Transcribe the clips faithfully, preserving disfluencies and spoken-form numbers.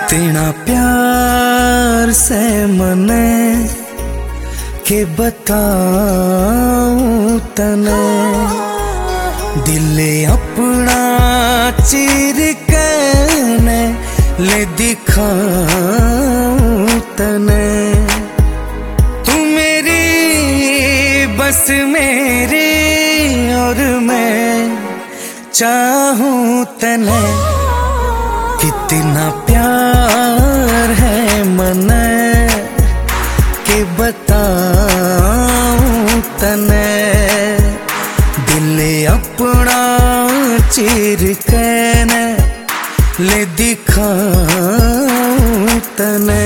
कितना प्यार से मने के बताऊं तने, दिल अपना चीर के ले दिखाऊं तने। तू मेरी बस मेरी और मैं चाहूं तने। कितना प्यार है मने के बताऊं तने, दिल अपना चीर के ले दिखाऊं तने।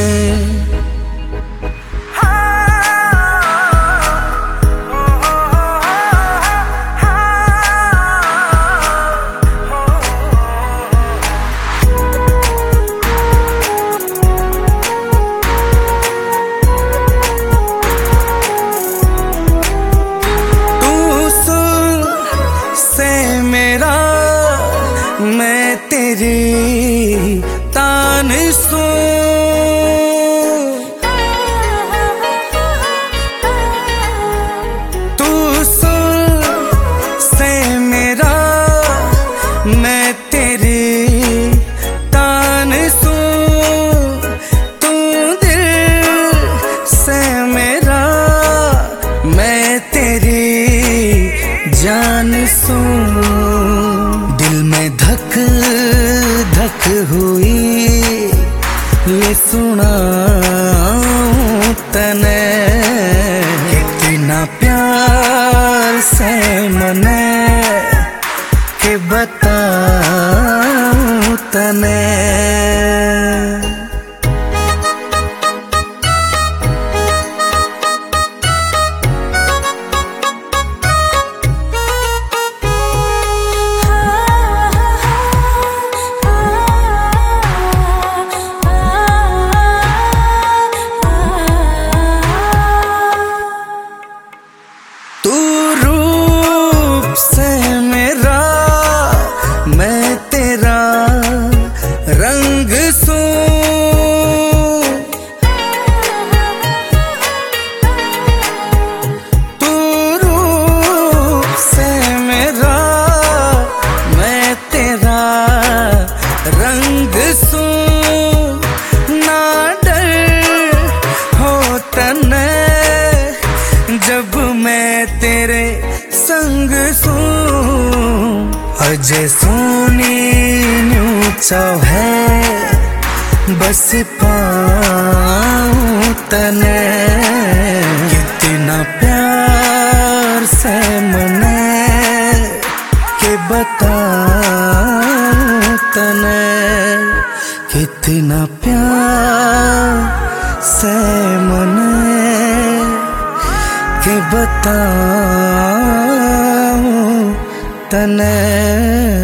मैं तेरी तान सुन, तू सुन से मेरा मैं तेरी तान सुन। तू दिल से मेरा मैं तेरी जान सुन। दिल में धक धक हुई ये सुनाऊं तने। कितना प्यार से मने के बताऊं तने। तू रूप से मेरा मैं तेरा रंग सूं। तू रूप से मेरा मैं तेरा रंग सूं। ना डर हो तने जब मैं तेरे संग सूं। अजय सोनी न्यू चाहे बस पाऊं तने। कितना प्यार से मने के बताऊं तने। कितना प्यार से मने के बताऊं तने।